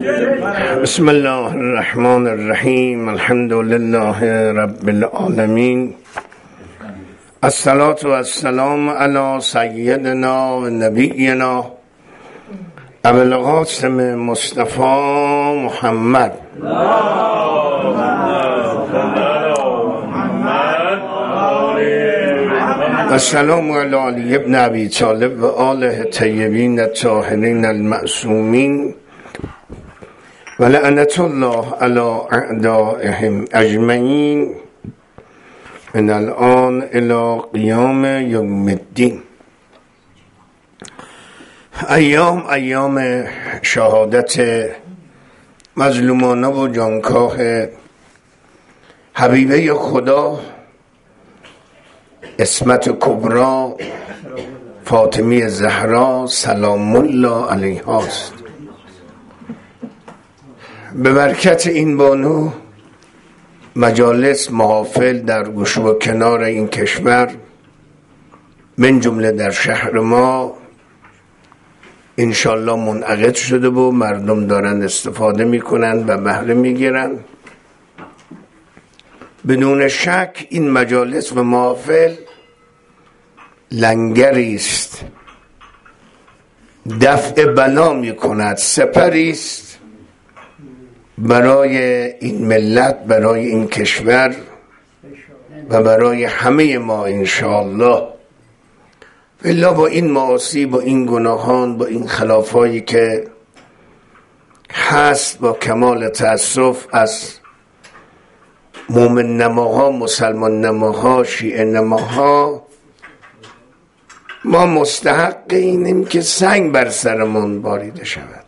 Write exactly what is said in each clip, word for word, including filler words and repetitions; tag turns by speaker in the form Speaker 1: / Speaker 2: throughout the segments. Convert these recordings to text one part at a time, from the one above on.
Speaker 1: بسم الله الرحمن الرحیم. الحمد لله رب العالمین. الصلاة و السلام علی سیدنا و نبینا ابو القاسم مصطفی محمد و السلام علی علی ابن ابی طالب و آله طیبین الطاهرین المعصومین و لعنت الله علی اعدائهم اجمعین من الان الی قیام یوم الدین. ایام ایام شهادت مظلومانه و جانکاه حبیبه خدا عصمت کبری فاطمی زهرا سلام الله علیها است. به برکت این بانو مجالس محافل در گوش و کنار این کشور من جمله در شهر ما انشالله منعقد شده و مردم دارن استفاده میکنن و بهره میگیرن. بدون شک این مجالس و محافل لنگری است، دفع بلا میکند، سپری است برای این ملت، برای این کشور و برای همه ما انشاءالله. والله با این معاصی، با این گناهان، با این خلافایی که هست، با کمال تأسف از مومن نماها، مسلمان نماها، شیعه نماها، ما مستحق اینیم که سنگ بر سرمون باریده شود.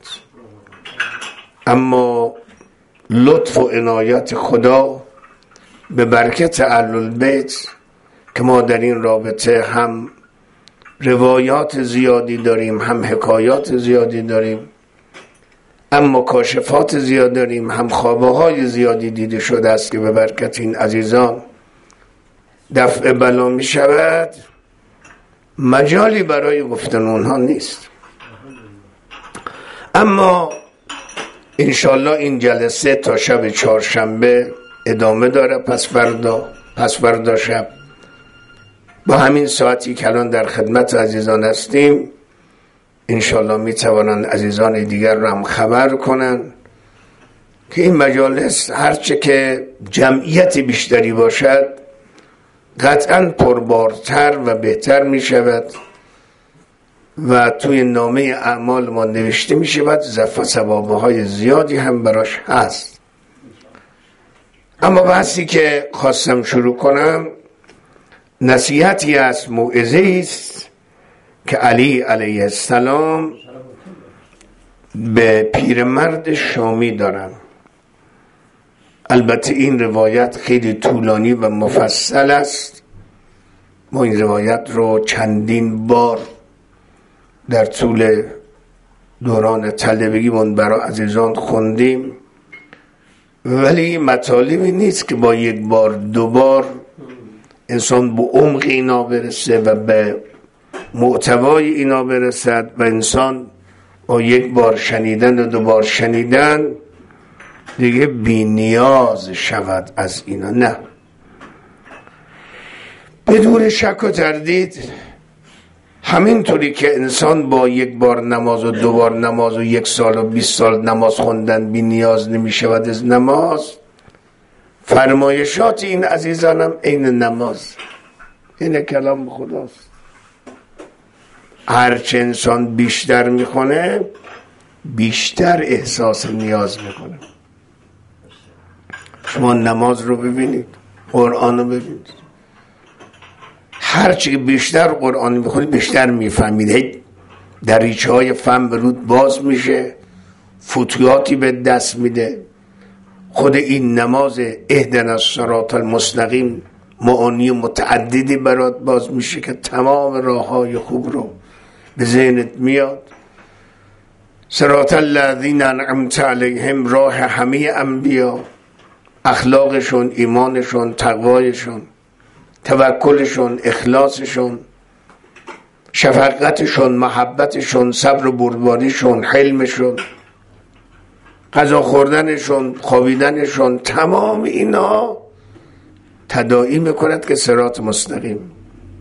Speaker 1: اما لطف و عنایت خدا به برکت اهل البیت که ما در این رابطه هم روایات زیادی داریم، هم حکایات زیادی داریم، هم مکاشفات زیاد داریم، هم خوابه های زیادی دیده شده است که به برکت این عزیزان دفع بلا می شود. مجالی برای گفتن اونها نیست. اما انشالله این جلسه تا شب چهارشنبه ادامه داره. پس فردا پس فردا شب با همین ساعتی که الان در خدمت عزیزان هستیم انشالله می توانند عزیزان دیگر را هم خبر کنند که این مجالس هرچه که جمعیت بیشتری باشد قطعا پربارتر و بهتر می شود و توی نامه اعمال ما نوشته می شود، ظرف ثوابه های زیادی هم براش هست. اما بحثی که خواستم شروع کنم نصیحتی است، موعظه است که علی علیه السلام به پیرمرد شامی دارم. البته این روایت خیلی طولانی و مفصل است. ما این روایت رو چندین بار در طول دوران طلبگیمون برای عزیزان خوندیم، ولی مطالبی نیست که با یک بار دو بار انسان به عمق اینا برسه و به محتوای اینا برسد و انسان با یک بار شنیدن و دو بار شنیدن دیگه بی نیاز شود از اینا. نه، بدون شک و تردید همینطوری که انسان با یک بار نماز و دو بار نماز و یک سال و بیست سال نماز خوندن بی نیاز نمی شود از نماز، فرمایشات این عزیزانم عین نماز، این کلام خداست. هرچه انسان بیشتر میخونه بیشتر احساس نیاز میکنه. شما نماز رو ببینید، قرآن رو ببینید، هرچی بیشتر قرآن میخونید بیشتر میفهمید. دریچه های فهم به رود باز میشه، فتوحاتی به دست میده. خود این نماز اهدنا الصراط المستقیم معانی متعددی برات باز میشه که تمام راه های خوب رو به ذهنت میاد. صراط الذین انعمت علیهم راه همه انبیا، اخلاقشون، ایمانشون، تقوایشون، توکلشون، اخلاصشون، شفقتشون، محبتشون، صبر و بردباریشون، حلمشون، غذا خوردنشون، خوابیدنشون، تمام اینا تداعی میکند که صراط مستقیم.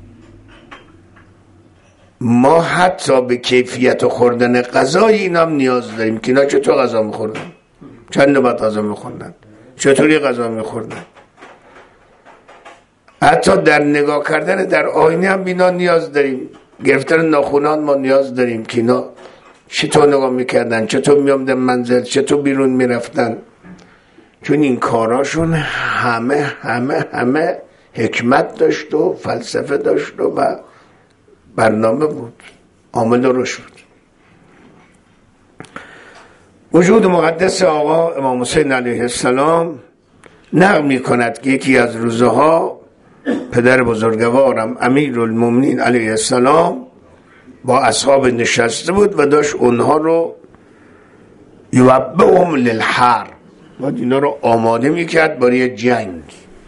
Speaker 1: ما حتی به کیفیت خوردن غذای اینا هم نیاز داریم که اینا چطور غذا میخوردن، چند نوبت غذا میخوردن، چطوری غذا میخوردن. حتی در نگاه کردن در آینه هم اینا نیاز داریم. گرفتن ناخونان ما نیاز داریم که اینا چطور نگاه میکردن، چطور میامدن منزل، چطور بیرون میرفتن. چون این کاراشون همه همه همه حکمت داشت و فلسفه داشت و برنامه بود، عامل رشد بود. وجود مقدس آقا امام حسین علیه السلام نقل می کند که یکی از روزها پدر بزرگوارم امیرالمومنین علیه السلام با اصحاب نشسته بود و داشت اونها رو یوبئهم للحرب، بعد اینا رو آماده میکرد برای جنگ.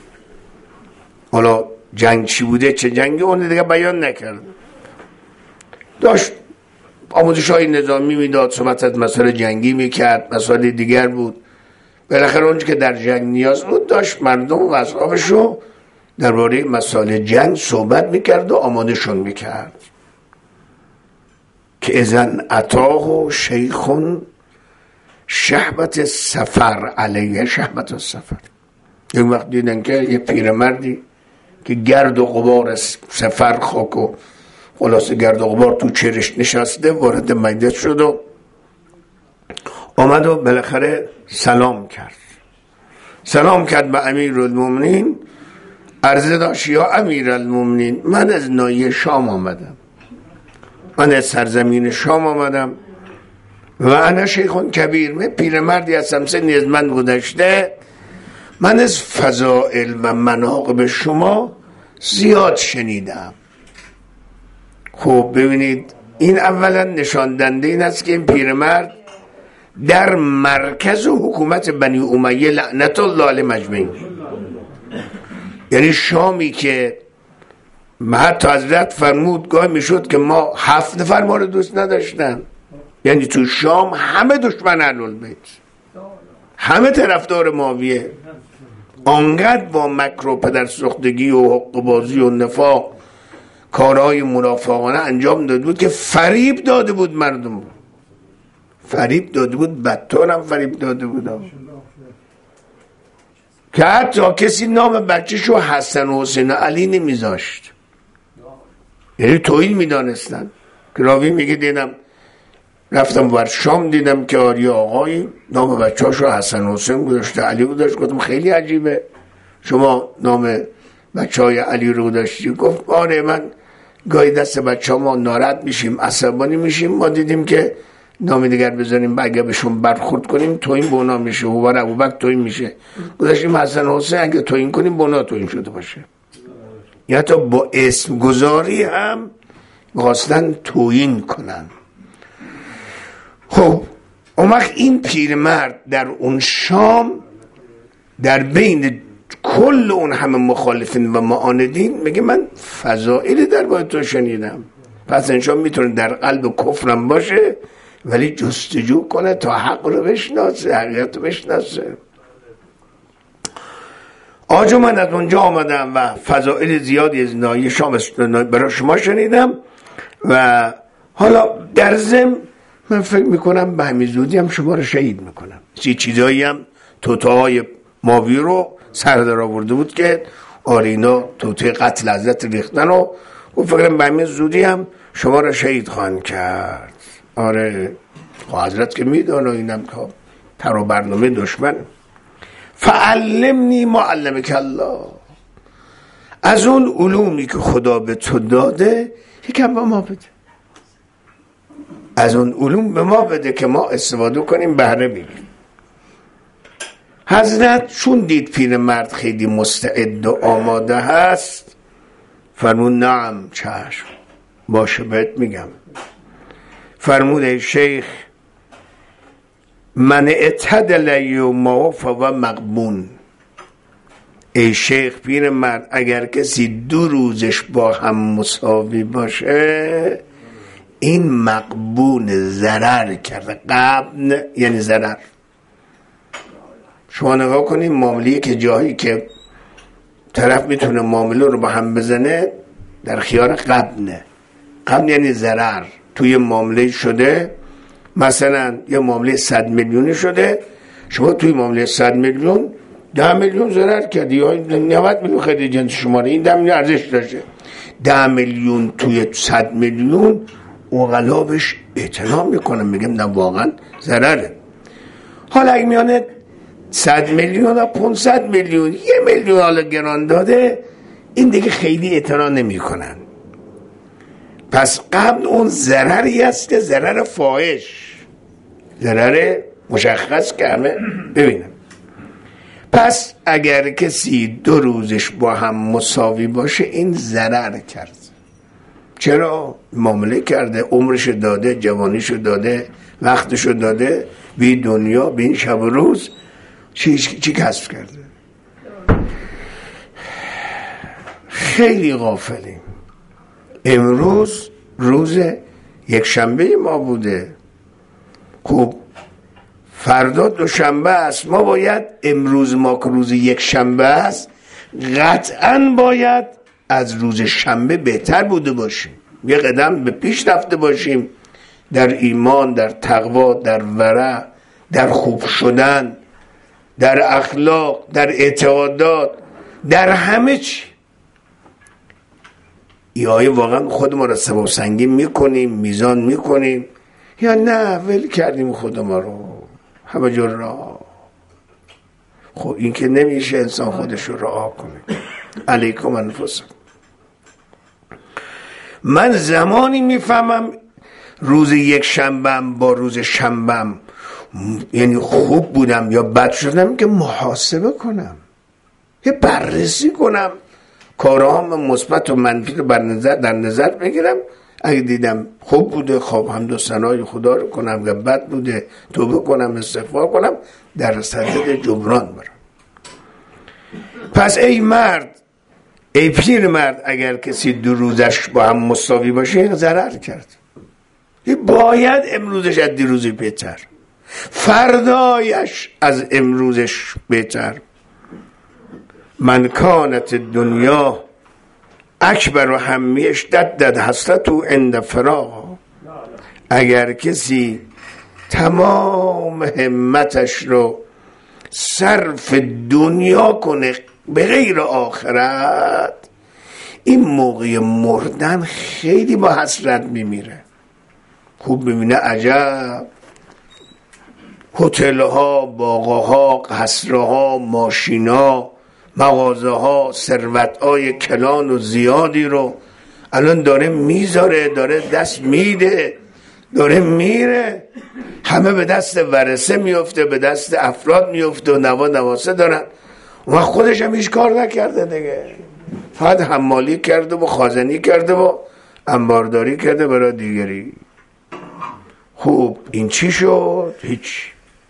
Speaker 1: حالا جنگ چی بوده، چه جنگی، اون دیگه بیان نکرد. داشت آموزش‌های نظامی میداد، صحبت از مسائل جنگی میکرد، مسائل دیگر بود. بالاخره اونجا که در جنگ نیاز بود داشت مردم و اصحابش رو درباره مسائل جنگ صحبت میکرد و آمادهشون میکرد که اذن اتاه شیخون شهبت سفر علیه شهبت السفر. یک وقت دیدن که یه پیرمردی که گرد و غبار سفر، خاک و خلاص گرد و غبار تو چهرش نشسته، وارد مجلس شد و آمد و بالاخره سلام کرد. سلام کرد به امیرالمومنین، عرضه داشت یا امیرالمومنین من از ناحیه شام آمدم، من از سرزمین شام آمدم و انا شیخون کبیر، من پیرمردی هستم سنی از من گذشته، من از فضائل و مناقب شما زیاد شنیدم. خب ببینید این اولا نشان دهنده این است که این پیرمرد در مرکز حکومت بنی امیه لعنت الله علیهم اجمعین، یعنی شامی که حتی حضرت فرمود گاه میشد که ما هفت نفر ما رو دوست نداشتن، یعنی تو شام همه دشمن اهل‌البیت، همه طرفدار معاویه، آنقدر با مکر و پدرسوختگی و حقه‌بازی و نفاق کارهای منافقانه انجام داده بود که فریب داده بود مردم، فریب داده بود، بدتر هم فریب داده بود که حتی کسی نام بچه‌شو حسن و حسین علی نمیذاشت، یعنی توهین میدانستن. که راوی میگه دیدم رفتم ور شام دیدم که آری آقایی نام بچه‌شو حسن و حسین گذاشته، علی گذاشت. گفتم خیلی عجیبه شما نام بچه های علی رو داشتی. گفت آره من گاهی دست بچه ها ما ناراحت میشیم، عصبانی میشیم، ما دیدیم که نام دیگر بزنیم اگه بهشون برخورد کنیم تویین بونا میشه، و بر ابوبکر تویین میشه، گذاشتیم حسن حسین اگه تویین کنیم بونا تویین شده باشه. یا تا با اسم گذاری هم میخواستن تویین کنن. خب اون وقت این پیرمرد در اون شام در بین کل اون همه مخالفین و معاندین میگه من فضائلی در باید تو شنیدم، پس انشان میتونه در قلب کفرم باشه ولی جستجو کنه تا حق رو بشناسه، حقیقت رو بشناسه. آجا من از اونجا آمدم و فضائل زیادی از ناحیه شام برای شما شنیدم و حالا در ضمن من فکر میکنم به همین زودی هم شما رو شهید میکنم. چی چیزایی هم توتاهای ماوی رو سردار آورده بود که آرینا توتی قتل حضرت ریختن و و فکرم به همین زودی هم شما را شهید خواهند کرد. آره حضرت که میدانه اینم که تر و برنامه دشمن. فعلمنی معلمک الله، از اون علومی که خدا به تو داده یکم به ما بده، از اون علوم به ما بده که ما استفاده کنیم بهره بگیریم. حضرت چون دید پیرمرد خیلی مستعد و آماده هست فرمود نعم چشم باشه بهت میگم. فرمود ای شیخ من اعتدل یوما فهو مغبون، ای شیخ پیرمرد اگر کسی دو روزش با هم مساوی باشه این مغبون، ضرر کرده. غبن یعنی ضرر، شما نگاه کنید معامله که جایی که طرف میتونه معامله رو با هم بزنه در خیار غبنه. غبن یعنی ضرر. توی معامله شده مثلا یه معامله صد میلیونی شده، شما توی معامله صد میلیون ده میلیون ضرر کردی یا نود میلیون خرید جنس شماره، این ده میلیون ارزش داشته. ده میلیون توی صد میلیون اوغلا بهش اعتنا میکنم، میگم نه واقعا ضرره. حالا اگه میانه صد میلیون و پانصد میلیون یه میلیون حالا گران داده، این دیگه خیلی اعتنا نمیکنن. پس قبل اون ضرری است که ضرر فاحش، ضرر مشخص که همه ببینم. پس اگر کسی دو روزش با هم مساوی باشه این ضرر کرد. چرا؟ معامله کرده، عمرش داده، جوانیش داده، وقتش داده، بی دنیا بی شب و روز چی, چی کسب کرده. خیلی غافلیم. امروز روز یک شنبه ما بوده، خب فردا دوشنبه است، ما باید امروز ما که روز یک شنبه است قطعا باید از روز شنبه بهتر بوده باشیم، یه قدم به پیش رفته باشیم در ایمان، در تقوا، در ورع، در خوب شدن، در اخلاق، در اعتقادات، در همه چی. یا آیا واقعا خود ما را سبب سنگین میکنیم، میزان میکنیم، یا نه ول کردیم خود ما رو همه جور را. خب این که نمیشه انسان خودش رو رها کنه. علیکم انفسکم. من زمانی میفهمم روز یک شنبهم با روز شنبهم یعنی خوب بودم یا بد شدم که محاسبه کنم، یه بررسی کنم، کارهام مثبت و منفی رو بر نظر در نظر بگیرم. اگه دیدم خوب بوده خب حمد و ثنای خدا رو کنم، اگه بد بوده توبه کنم، استغفار کنم، در صدد جبران برم. پس ای مرد، ای پیر مرد، اگر کسی دو روزش با هم مساوی باشه ضرر کرد. باید امروزش از دیروزی بهتر، فردایش از امروزش بهتر. من کانت دنیا اکبر و همیش دد حسرتو عند فراق. اگر کسی تمام همتش رو صرف دنیا کنه به غیر آخرت، این موقع مردن خیلی با حسرت میمیره. خوب ببینه عجب هتل ها، باغ ها، قصر ها، ماشین ها، مغازه ها، ثروت های کلان و زیادی رو الان داره میذاره، داره دست میده، داره میره، همه به دست ورثه میفته، به دست افراد میفته و نوا نواسه دارن و خودش هم هیچ کار نکرده دیگه، فقط حمالی کرده و خازنی کرده و انبارداری کرده برای دیگری. خوب این چی شد؟ هیچ.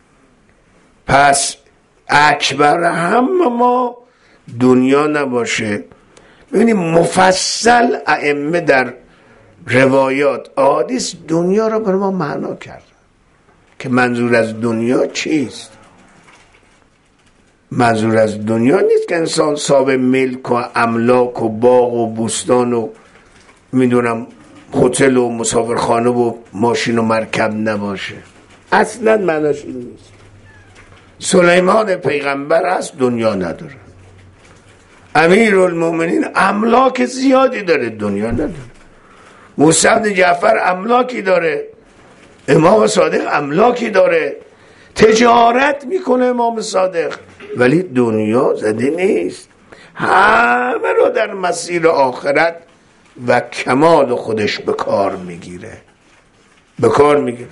Speaker 1: پس اکبر هم ما دنیا نباشه. ببینید مفصل ائمه در روایات احادیث دنیا را برای ما معنا کرد که منظور از دنیا چیست. منظور از دنیا نیست که انسان صاحب ملک و املاک و باغ و بوستان و میدونم هتل و مسافرخانه و ماشین و مرکب نباشه، اصلا معناش این نیست. سلیمان پیغمبر است دنیا نداره، امیرالمومنین املاک زیادی داره دنیا نداره، موسی بن جعفر املاکی داره، امام صادق املاکی داره، تجارت میکنه امام صادق، ولی دنیا زده نیست. همه رو در مسیر آخرت و کمال خودش به کار میگیره، به کار میگیره.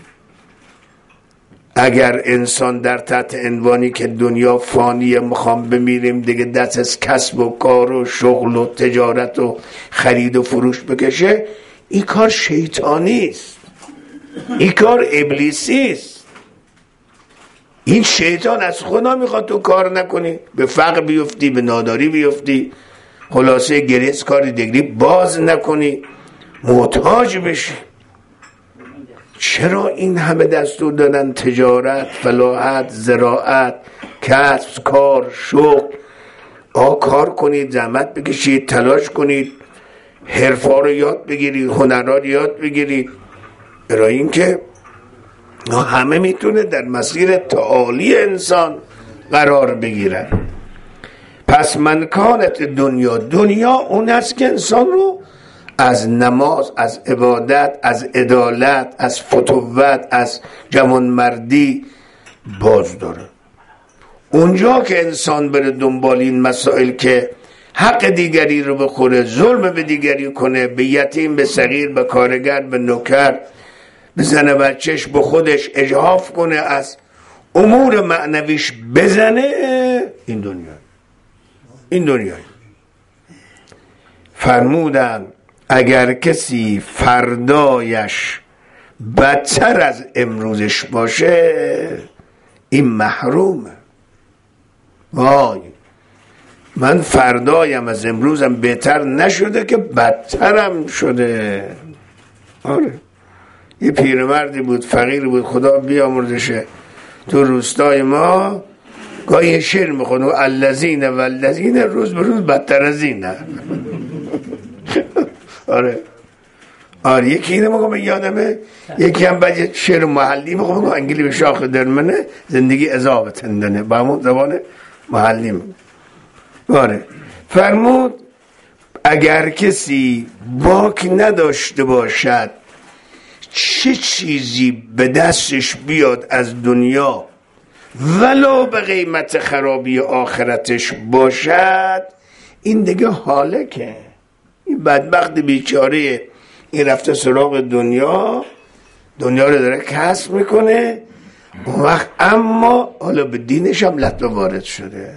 Speaker 1: اگر انسان در تحت عنوانی که دنیا فانیه، میخوام بمیریم دیگه، دست از کسب و کار و شغل و تجارت و خرید و فروش بکشه، این کار شیطانی است، این کار ابلیسی است. این شیطان از خدا میخواد تو کار نکنی، به فقر بیفتی، به ناداری بیفتی، خلاصه گریز کاری دیگری باز نکنی، محتاج بشی. چرا این همه دستور دادن تجارت، فلاحت، زراعت، کسب، کار، شغل. آ کار کنید، زحمت بکشید، تلاش کنید، حرفا رو یاد بگیرید، هنرها رو یاد بگیرید، برای اینکه همه میتونه در مسیر تعالی انسان قرار بگیرن. پس من کانت دنیا، دنیا اون است که انسان رو از نماز، از عبادت، از عدالت، از فتوت، از جوانمردی باز داره. اونجا که انسان بره دنبال این مسائل که حق دیگری رو بخوره، ظلم به دیگری کنه، به یتیم، به صغیر، به کارگر، به نوکر، به زن بچهش، به خودش اجحاف کنه، از امور معنویش بزنه، این دنیا این دنیا فرمودن اگر کسی فردایش بدتر از امروزش باشه این محرومه. وای من فردایم از امروزم بهتر نشده که بدترم شده. آره یه پیرمردی بود، فقیر بود، خدا بیامرزشه، تو روستای ما گاهی شعر میخونه الذین والذین روز به روز بدتر از اینه. آره آره یکی اینه مگم یادمه، یکی هم بعد شعر محلی مگم انگلی به شاخ درمنه زندگی عذاب تندنه، با همون زبان محلی میگه. آره فرمود اگر کسی باک نداشته باشد چه چیزی به دستش بیاد از دنیا ولو به قیمت خرابی آخرتش باشد، این دیگه هالکه. این بدبخت بیچاره این رفته سراغ دنیا، دنیا رو داره کسب میکنه، اون وقت اما حالا به دینش هم لطمه وارد شده.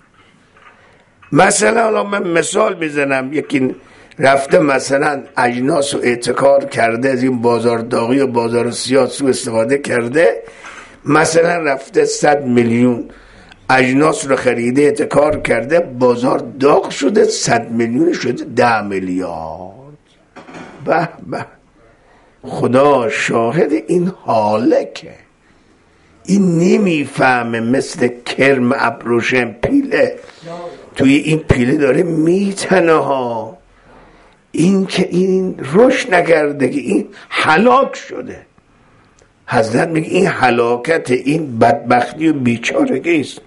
Speaker 1: مثلا حالا من مثال میزنم، یکی رفته مثلا اجناس و احتکار کرده، از این بازار داغی و بازار سیاه سو استفاده کرده، مثلا رفته صد میلیون اجناس رو خریده احتکار کرده، بازار داغ شده، صد میلیون شده ده میلیارد. به به خدا شاهد این حالکه، این نمیفهمه، مثل کرم ابروشم پیله توی این پیله داره میتنه ها، این که این رشد نکرده که این هلاک شده. حضرت میگه این هلاکت، این بدبختی و بیچارگی است.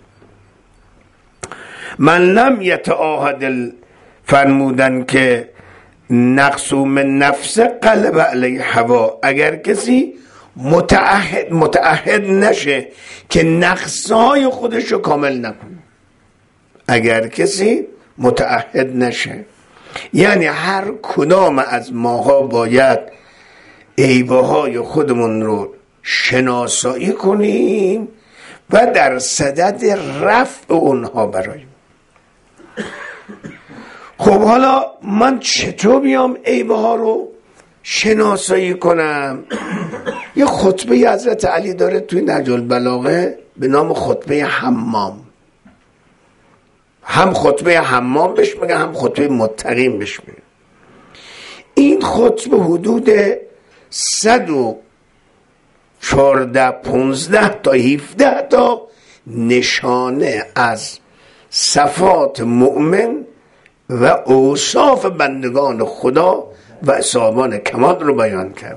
Speaker 1: من لم یتعاهد، فرمودن که نقص من نفس قلب علی هوا، اگر کسی متعهد متعهد نشه که نقصهای خودش رو کامل نکنه، اگر کسی متعهد نشه، یعنی هر کدام از ماها باید عیبهای خودمون رو شناسایی کنیم و در صدد رفع اونها براییم. خب حالا من چطور بیام عیبها رو شناسایی کنم؟ یه خطبه حضرت علی داره توی نهج البلاغه به نام خطبه حمام. هم خطبه حمام بهش میگه، هم خطبه متقین بهش میگه. این خطبه حدود صد و چهارده پونزده تا هفده تا نشانه از صفات مؤمن و اوصاف بندگان خدا و اصحابان کمال رو بیان کرده.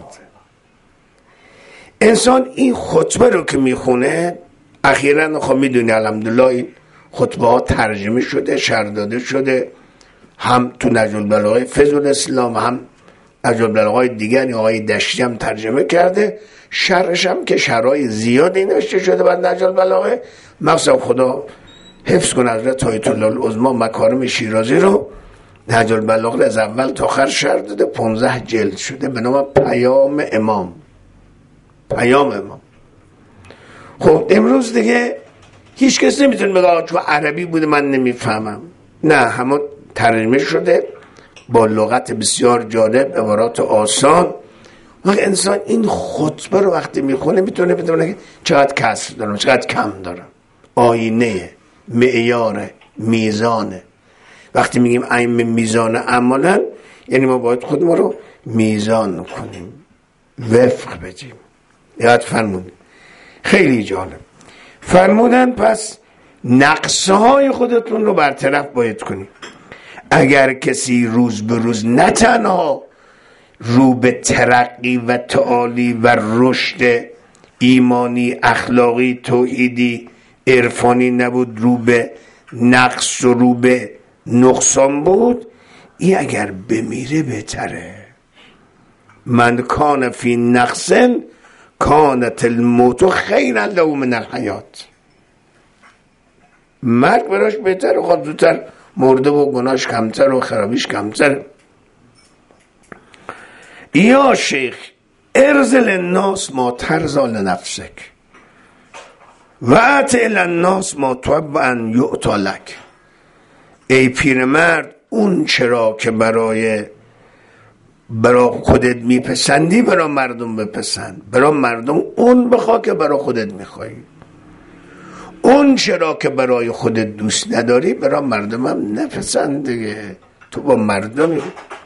Speaker 1: انسان این خطبه رو که میخونه، اخیراً خب میدونی الحمدلله این خطبه ها ترجمه شده، شرح داده شده، هم تو نهج البلاغه فضل الاسلام، هم نهج البلاغه دیگری آقای دشتی هم ترجمه کرده، شرحش هم که شرحای زیادی نوشته شده بر نهج البلاغه. مقصد خدا حفظ کنه حضرت آیت الله العظما مکارم شیرازی رو نهج البلاغه از اول تا آخر شرح داده، پانزده جلد شده به نام پیام امام. پیام امام. خب امروز دیگه هیچ کس نمیتونه بگه چون عربی بوده من نمیفهمم، نه، همون ترجمه شده با لغت بسیار جالب، عبارات آسان. وقتی انسان این خطبه رو وقتی میخونه میتونه بدونه که چقدر کسر دارم، چقدر کم دارم. آینه، معیار، میزانه. وقتی میگیم این میزان عملا، یعنی ما باید خودمون رو میزان کنیم، وفق بدیم. یاد فرمودیم خیلی جالب. فرمودن پس نقصهای خودتون رو برطرف باید کنید. اگر کسی روز به روز نه تنها رو به ترقی و تعالی و رشد ایمانی، اخلاقی، توحیدی، عرفانی نبود، رو به نقص و رو به نقصان بود، این اگر بمیره بهتره. من کان فی نقص کانت الموت خیرا له من الحیات. مرگ براش بهتره، خود زودتر مرده و گناهش کمتر و خرابیش کمتر. یا شیخ ارزل الناس ما ترضى لنفسک و اعطی الناس ما تحب ان یعطی لک. ای پیرمرد اون چرا که برای برای خودت میپسندی برای مردم بپسند، برای مردم اون بخوا که برای خودت میخوایی. اون چرا که برای خودت دوست نداری برای مردم هم نپسند دیگه، تو با مردمی.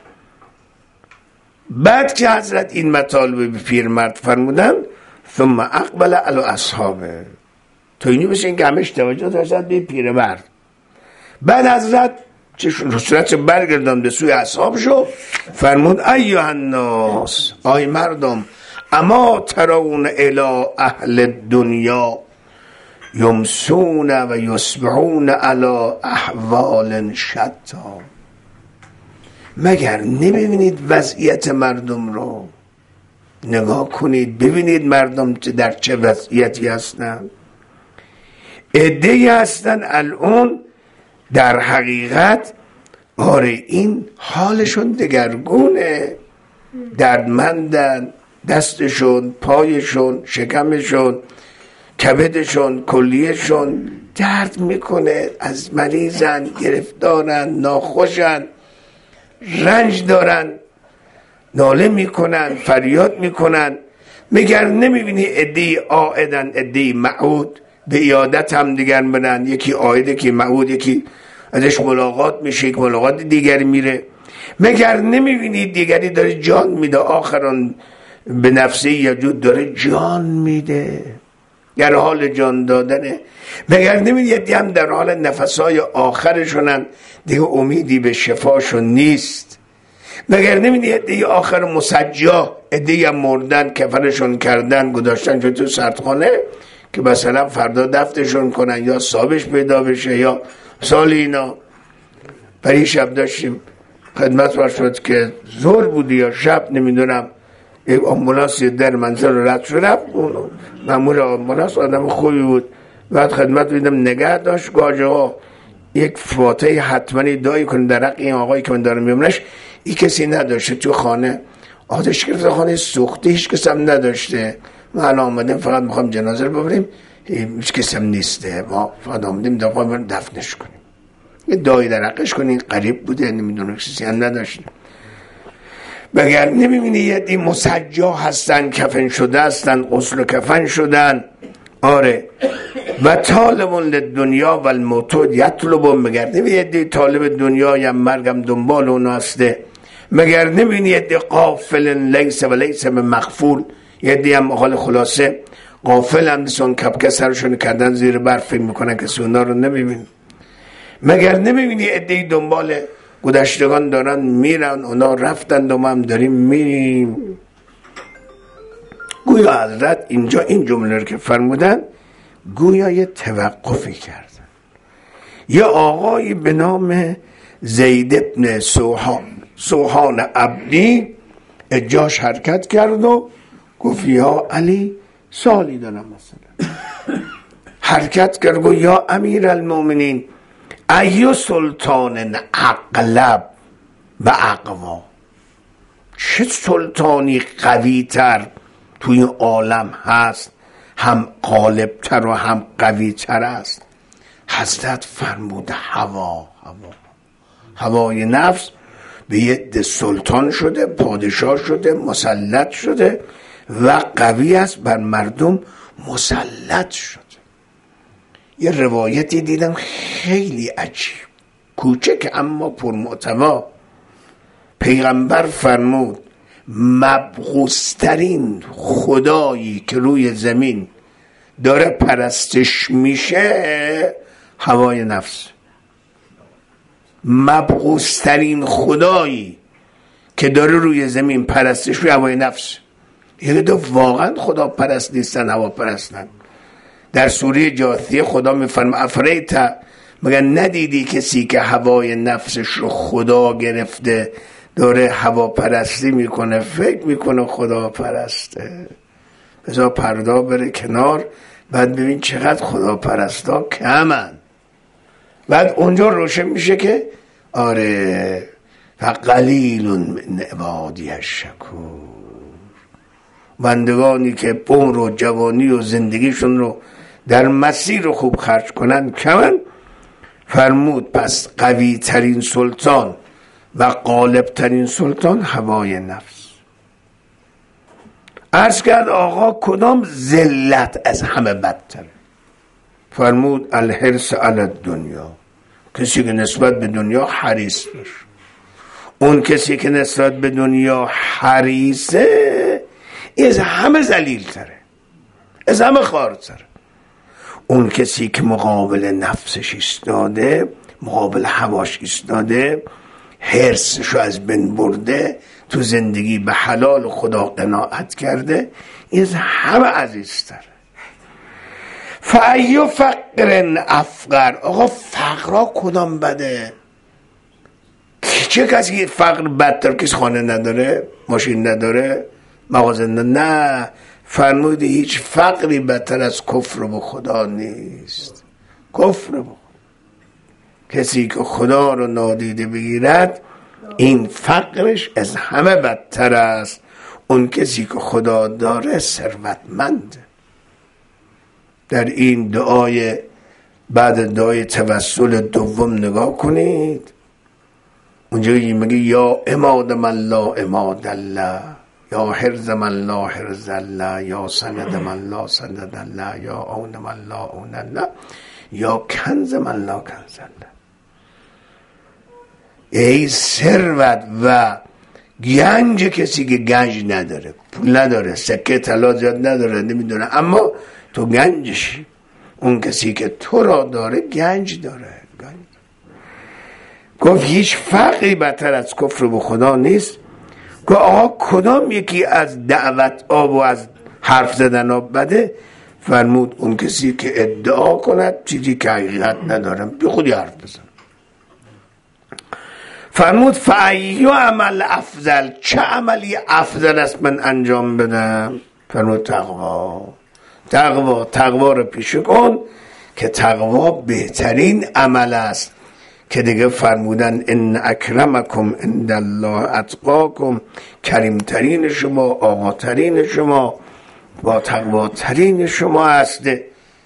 Speaker 1: بعد که حضرت این مطالب به پیرمرد فرمودن ثم اقبل علی اصحابه، تو اینی بشه این که همش توجه داشتن به پیرمرد. بعد حضرت صورتش برگردان به سوی اصحابشو فرمود ایها الناس، آی مردم، اما ترون الی اهل دنیا یمسون و یصبحون علی احوال شتا. مگر نمیبینید وضعیت مردم رو؟ نگاه کنید ببینید مردم در چه وضعیتی هستن. عده‌ای هستن الان در حقیقت آره این حالشون دگرگونه، دردمندن، دستشون، پایشون، شکمشون، کبدشون، کلیهشون درد میکنه، از مریضن، گرفتارن، ناخوشن، رنج دارن، ناله میکنن، فریاد میکنن. مگر نمیبینی عده‌ای عائدن عده‌ای معود، به عیادت هم دیگر برن، یکی عائد یکی معود، یکی ازش ملاقات میشه یک ملاقات دیگری میره. مگر نمیبینی دیگری داره جان میده، آخران به نفسی یجود داره جان میده، در حال جان دادنه. مگر نمیبینی هم در حال نفسهای آخرشونن، دیگه امیدی به شفاشون نیست. مگر نمیبینی دیگه آخر مسجا، ادهی هم مردن، کفنشون کردن گذاشتن تو سردخانه که مثلا فردا دفنشون کنن یا صابش پیدا بشه یا سال اینا. برای شب داشتیم خدمت بر شد که ظهر بودی یا شب نمیدونم، یک آمبولانس در منزل رد شد، رفت مأمور آمبولانس آدم خوبی بود، بعد خدمت دیدم نگه داشت گاجه ها یک فاتحه حتماً دایی کنه در حق این آقایی که من دارم میبینمش. این کسی نداشته تو خانه، آتش گرفته خانه سوخته، هیچ کسی هم نداشته. ما الان آمدیم فقط میخوام جنازه رو ببریم، هیچ کسی هم نیسته، ما فقط آمدیم دفعه دفنش کنیم، یه دایی در حقش کنیم. قریب بوده نمیدونم کسی هم نداشته. مگر نمیبینی یه دی مسجا هستن، کفن شده هستن، غسل و کفن شدن. آره و طالبون للدنیا و الموت یطلبون. مگر نمیبینی یه دی طالب دنیا یا مرگم دنبال اون هسته. مگر نمیبینی یه دی غافل لیس و لیس مغفول، یه دی هم حال خلاصه غافل هم دستون کپکه سرشون کردن زیر برف، فکر میکنن که سونا رو نمیبین. مگر نمیبینی عده‌ای دنبال گذشتگان دارن میرن، اونا رفتن و ما هم داریم میریم. گویا حضرت اینجا این جمله رو که فرمودن گویا یه توقفی کردن. یه آقایی به نام زید ابن سوحان سوحان عبدی اجاش حرکت کرد و گفت یا علی سالی دارم مثلا. حرکت کرد گفت یا امیر المومنین ایو سلطان اغلب و اقوا، چه سلطانی قوی تر توی عالم هست، هم غالب تر و هم قوی تر است. حضرت فرمود هوا هوا هوای نفس به ید سلطان شده، پادشاه شده، مسلط شده و قوی است، بر مردم مسلط شده. یه روایتی دیدم خیلی عجیب، کوچک اما پرمحتوا. پیغمبر فرمود مبغوث‌ترین خدایی که روی زمین داره پرستش میشه هوای نفس. مبغوث‌ترین خدایی که داره روی زمین پرستش روی هوای نفس. یه دو واقعا خدا پرست نیستن، هوا پرستن. در سوره جاثیه خدا میفرمه افریت، مگر ندیدی کسی که هوای نفسش رو خدا گرفته داره هوا پرستی میکنه، فکر میکنه خدا پرسته. بذار پردا بره کنار، بعد ببین چقدر خدا پرستا کمن. بعد اونجا روشن میشه که آره فقلیل من عبادی الشکور، بندگانی که عمر و جوانی و زندگیشون رو در مسیر خوب خرج کنن کمن. فرمود پس قوی ترین سلطان و غالب ترین سلطان هوای نفس. عرض کرد آقا کدام ذلت از همه بدتره؟ فرمود الحرص علی الدنیا، کسی که نسبت به دنیا حریص باشه. اون کسی که نسبت به دنیا حریصه از همه ذلیل تره، از همه خوارتره. اون کسی که مقابل نفسش ایستاده، مقابل هواش ایستاده، حرصشو از بین برده، تو زندگی به حلال خدا قناعت کرده، از همه عزیزتره. فأی فقر افقر، آقا فقرها کدام بده؟ چه کسی فقر بدتر؟ کسی خانه نداره، ماشین نداره، مغازه نداره؟ نه، فرمود هیچ فقری بدتر از کفر به خدا نیست. کفر به خدا. کسی که خدا رو نادیده بگیرد این فقرش از همه بدتر است. اون کسی که خدا داره ثروتمنده. در این دعای بعد دعای توسل دوم نگاه کنید، اونجا میگه یا عماد من لا عماد الله، یا حرز من لا حرز الله، یا سند من لا سند الله، یا عون من لا عون الله، یا کنز من لا کنز الله. ای ثروت و گنج کسی که گنج نداره، پول نداره، سکه طلا زیاد نداره، نمیدونه، اما تو گنجشی. اون کسی که تو را داره گنج داره. گنج. گفت هیچ فرقی بدتر از کفر به خدا نیست. گفت آقا کدام یکی از دعوت آب و از حرف زدن آب بده؟ فرمود اون کسی که ادعا کند چیزی که حقیقت ندارم، بی خودی حرف بزن. فرمود فأی عمل افضل، چه عملی افضل است من انجام بدم؟ فرمود تقوا. تقوا تقوا رو پیش کن که تقوا بهترین عمل است. که دیگه فرمودن ان اکرمکم عند الله اتقاکم، کریمترین شما، آقاترین شما، با تقواترین شما هسته.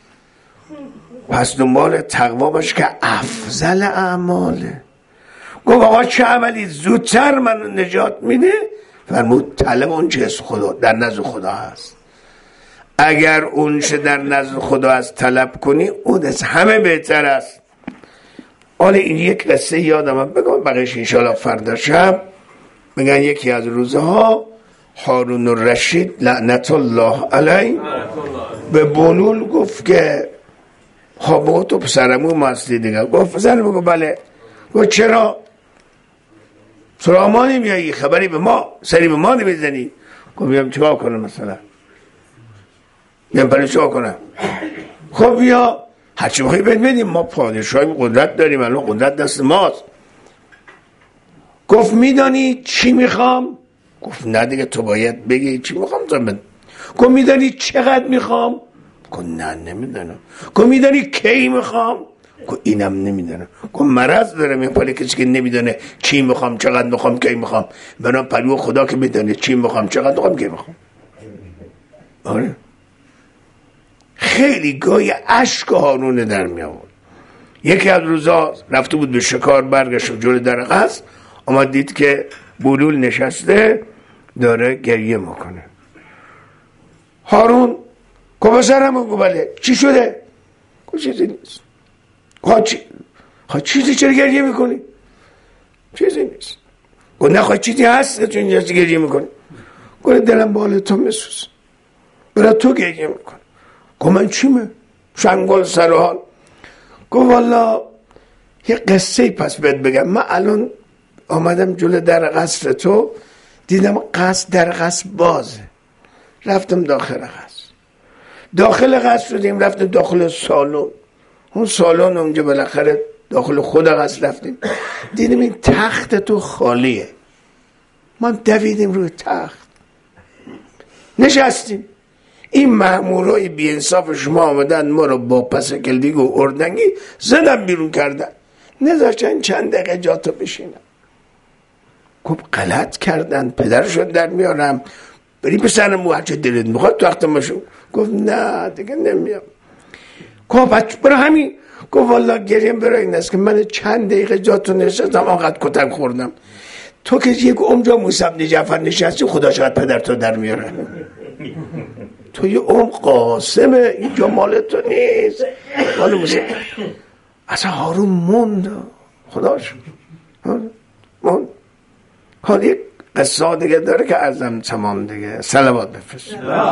Speaker 1: پس دنبال تقوا باش که افضل اعماله. گفت آقا چه عملی زودتر من نجات میده؟ فرمود طلب اون چه خدا در نزد خدا هست. اگر اون چه در نزد خدا هست طلب کنی، اون از همه بهتر است. حالا این یک قصه یادم بگم، بقیش انشاءالله فردا شب. میگن یکی از روزها هارون الرشید لعنت الله علیه به بلول گفت که خب تو پسرمو مستی دیگه. گفت پسرمو؟ گفت بله. گفت چرا؟ سراغ ما نمیایی؟ خبری به ما سری به ما نمیزنی؟ گفت بیام چیکار کنم مثلا؟ بیام برای چیکار کنم؟ خب بیا هرچی بخوایی بهت بدیم، ما پادشاهیم، قدرت داریم، الان قدرت دست ماست. گفت میدانی چی میخوام؟ گفت نه دیگه تو باید بگی چی میخوام تا من. گفت میدانی چقدر میخوام؟ گفت نه نمیدونم. گفت میدانی کی میخوام؟ گفت اینم نمیدونم. گفت مرض داره میپاله کسی که نمیدونه چی میخوام، چقدر میخوام، کی میخوام. بنا پلو خدا که میدونه چی میخوام، چقدر میخوام، کی میخوام. آره خیلی گاهی اشک هارون در می آورد. یکی از روزا رفته بود به شکار، برگشت جلوی در قصر، آمد دید که بلول نشسته داره گریه میکنه. هارون گفت سرم گفت بله چی شده؟ گفت چیزی نیست. گفت چی؟ خواهد چیزی چرا گریه میکنی؟ چیزی نیست. گفت نه خواهد چیزی هست چون اینجا گریه میکنی؟ گفت دلم بالا تو مسوز، برای تو گریه میکنی. گفت من چیمه؟ شنگل سرحال. گفت والا یه قصه پس بهت بگم. من الان آمدم جلو در قصر تو، دیدم قصر در قصر بازه، رفتم داخل قصر. داخل قصر رو دیدم، رفتم داخل سالن. اون سالن اونجا بالاخره داخل خود قصر رفتیم، دیدم این تخت تو خالیه. ما دویدیم روی تخت نشستیم. این مامورای بی انصاف شما آمدن ما رو با پس کلدیگ و اردنگی زدن بیرون کردن، نذاشتن چند دقیقه جا تو بشینم. گفت غلط کردن، پدرشون در میارم، بری بسنم مو هرچه دلت میخواد تو وقت ماشون. گفت نه دیگه نمیام. گفت برای همین. گفت والا گریم برای این است که من چند دقیقه جا تو نشستم آنقدر کتک خوردم، تو که یک عمر موسی بن جعفر نشستی خدا شاید پدر تو در میاره. تو یه عمر قاسمه، اینجا مال تو نیست، مال موسی. اصلا هارون موند، خداش موند. حال یک قصه دیگه داره که ازم تمام دیگه. صلوات بفرست.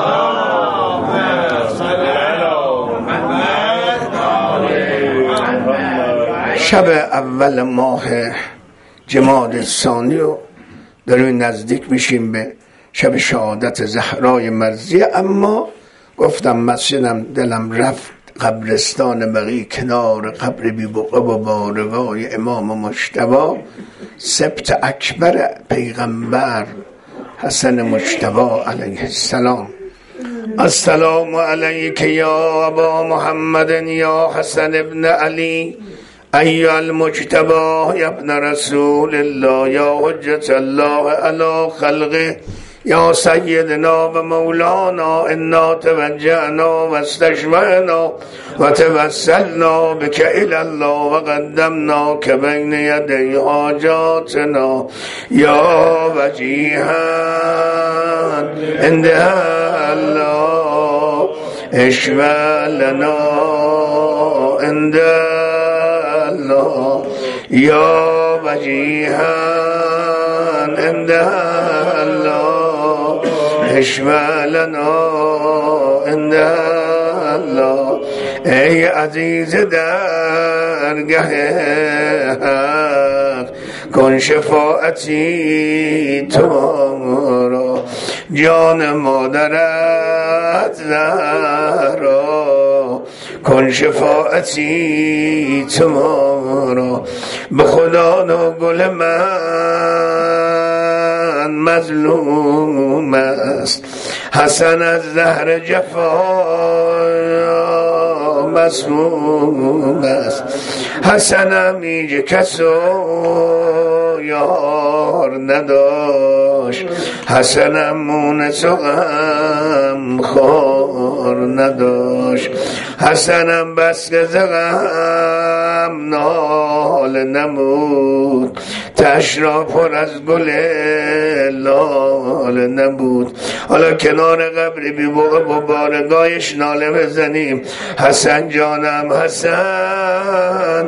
Speaker 1: شب اول ماه جمادی الثانی و داریم نزدیک میشیم به شب شهادت زهرای مرضیه. اما گفتم مسجدم دلم رفت قبرستان بقیع کنار قبر بی بقعه و بارگاه امام مجتبی سبط اکبر پیغمبر حسن مجتبی علیه السلام. السلام علیک یا ابا محمد یا حسن ابن علی ایها المجتبی یا ابن رسول الله یا حجت الله علی خلقه یا سیدنا و مولانا انا توجهنا و استشفعنا و توسلنا بک الی الله و قدمنا که بین یدی حاجاتنا یا وجیها عند الله اشفع لنا عند الله یا وجیها عند الله اشفع لنا عند الله. ای عزیز درگه حق کن شفاعتی تو را، جان مادرت زهرا کن شفاعتی تو را. به خدا نو گل من مظلوم است، حسن از زهر جفا مسموم است. حسنم ایج کسو یار نداشت، حسنم مونس و غم خار نداشت. حسنم بس که زغم نال نمود، تشرا پر از گل لال نبود. حالا کنار قبر بی بقعه با بارگاهش ناله بزنیم حسن جانم حسن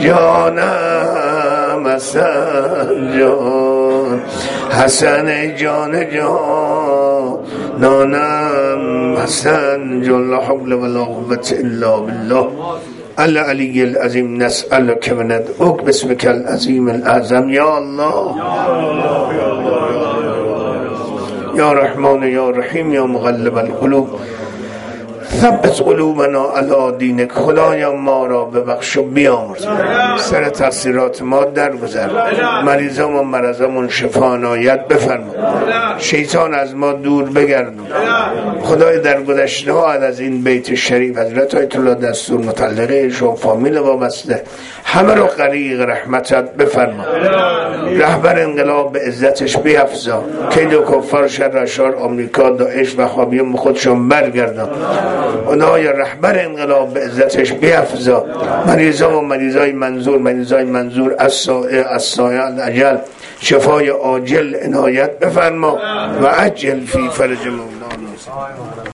Speaker 1: جانم حسن جان، حسن جان جان نانم حسن جان. لا حول ولا قوة الا بالله العلی العظیم. نسألک و ندعوک باسمک العظیم الاعظم یا الله یا رحمان یا رحیم یا مقلب القلوب ثبت قلوبنا علی دینک. خدایا ما را ببخش و بیامرز، سر تقصیرات ما درگذر، مریضام و مرضامون شفا عنایت بفرما، شیطان از ما دور بگردون. خدای در گذشته ها از این بیت شریف حضرت آیت الله دستور مطلقه شو فامیل وابسته همه رو غریق رحمتت بفرما. رهبر انقلاب به عزتش بیفزا، کید و کفار شر اشرار آمریکا داعش و خابیون خودشون برگردن. خدای رهبر انقلاب به عزتش بیفزا، مریضا و مریضای منظور مریضای منظور از سایه از سایه الاجل شفای عاجل عنایت بفرما و عجل فی فرج مولانا.